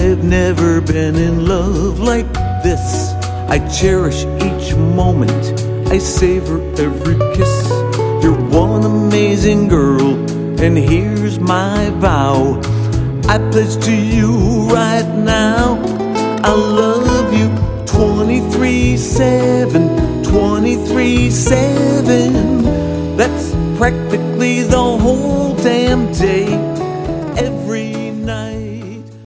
I've never been in love like this. I cherish each moment, I savor every kiss. You're one amazing girl, and here's my vow. I pledge to you right now, I love you 23/7, 23/7. That's practically the whole damn day.